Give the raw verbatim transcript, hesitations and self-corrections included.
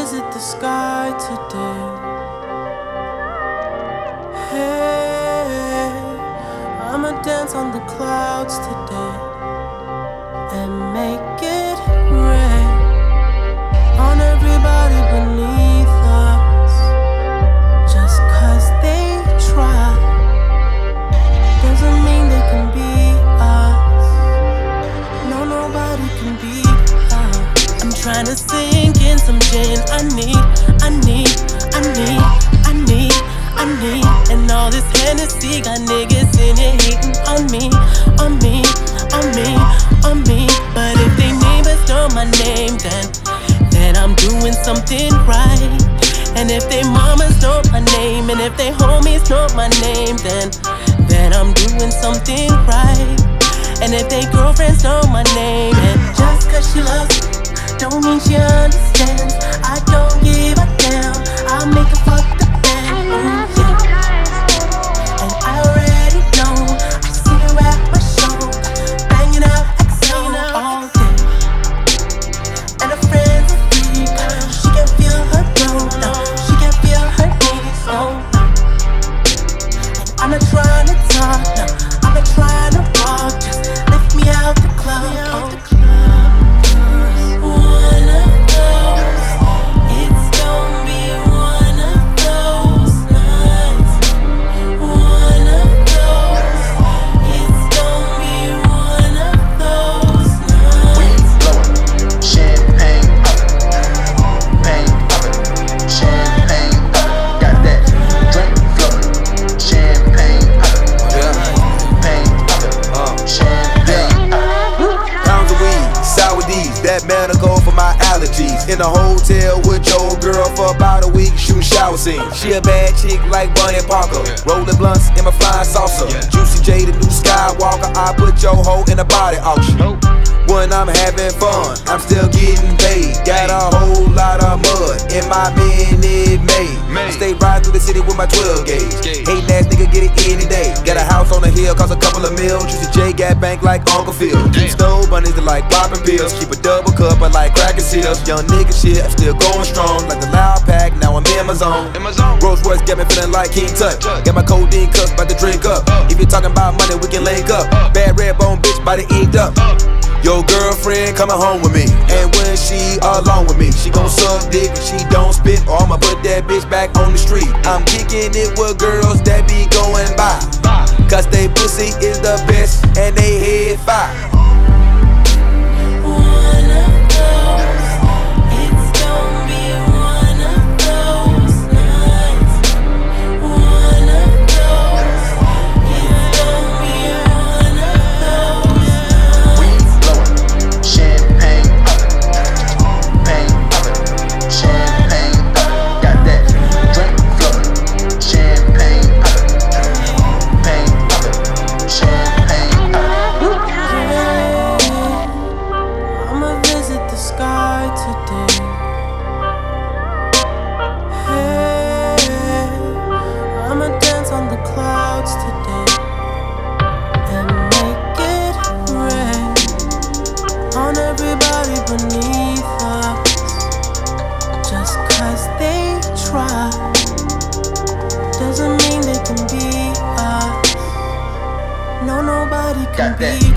visit the sky today. Hey, I'ma dance on the clouds today and make it rain on everybody beneath us. Just cause they try doesn't mean they can be us. No, nobody can be us. I'm trying to sink in some gin. I need, I need, I need, I need, I need. And all this Hennessy got niggas in it hating on me, on me, on me, on me. But if they neighbors know my name, then then I'm doing something right. And if they mamas know my name, and if they homies know my name, then then I'm doing something right. And if they girlfriends know my name, and just cause she loves me don't mean she understands. I don't give a damn. I'll make a fuck the band. Ooh, yeah. And I already know. I see her at my show, banging out X O all day. And her friends are free. She can feel her throat. No, she can feel her knees. Oh, and I'm not trying to talk. No, I'm not trying to walk. Just lift me out the club. Oh. That medical for my allergies. In a hotel with your girl for about a week, shooting shower scenes. She a bad chick like Bunny Parker. Rolling blunts in my flying saucer. Juicy J, the new Skywalker. I put your hoe in a body auction. When I'm having fun, I'm still getting paid. Got a whole lot of mud in my Minute Maid. Stay riding through the city with my twelve gauge. Hating ass nigga get it any day. Got a house on the hill, cost a couple of mil. Juicy J got bank like Uncle Phil. Keep snow bunnies that like popping pills. Keep a double cup, I like cracking seals. Young nigga shit, I'm still going strong. Like the loud pack, now I'm in my zone. Rolls Royce got me feeling like King Tut. Got my codeine cups, about to drink up. If you're talking about money, we can link up. Bad red bone bitch, body inked up. Your girlfriend coming home with me, and when she alone with me, she gon' suck dick and she don't spit, or I'ma put that bitch back on the street. I'm kicking it with girls that be going by, cause they pussy is the best and they head fire. Doesn't mean they can be us. No, nobody can Got be that.